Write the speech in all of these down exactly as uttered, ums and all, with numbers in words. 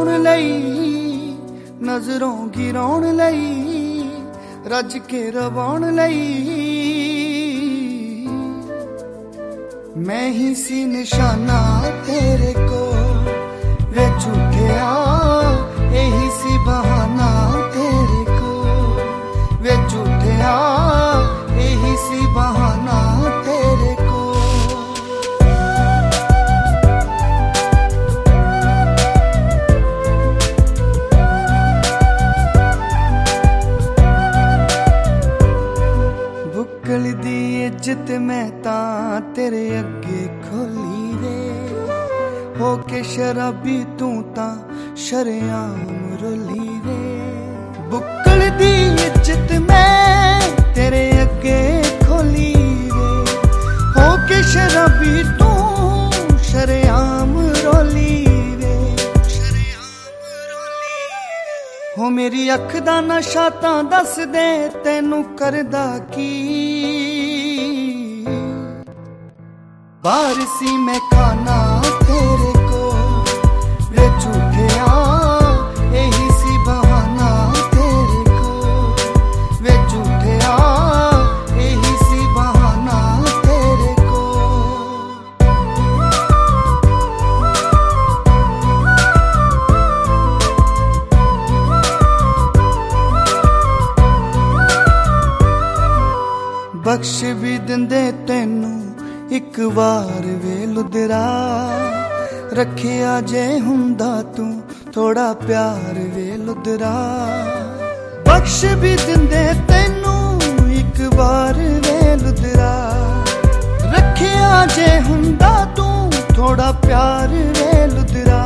पाउण लई, नजरों गिराउण लई, रज के रवाउण लई। मैं ही सी निशाना तेरे को वे झूठिया, यही सी बहाना तेरे को वे झूठिया, यही सी बहाना तेरे को। बुक्कल दी इज्जत मैं तां तेरे अगे खोली वे, होके शराबी तू तां शरेआम रोली वे। बुक्कल दी इज्जत मैं तेरे अगे खोली वे, होके शराबी तू शरेआम रोली वे। हो मेरी अख दा नशा तां दस दे तैनू करदा की, बारसी मैं खाना तेरे को वे झूठिया, यही सी बहाना तेरे को वे झूठिया, यही सी बहाना तेरे को। बख्श भी दिंदे तैनू एक बार वे लुदरा, रखिया जे हुंदा तू थोड़ा प्यार वे लुदरा। बख्श भी दिंदे तैनू एक बार वे लुदरा, रखिया जे हुंदा तू थोड़ा प्यार वे लुदरा।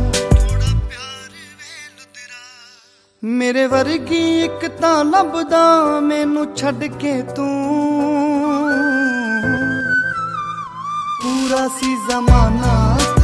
मेरे वर्गी एक तां लभदा मैनू छड़ के तू, पूरा सी जमाना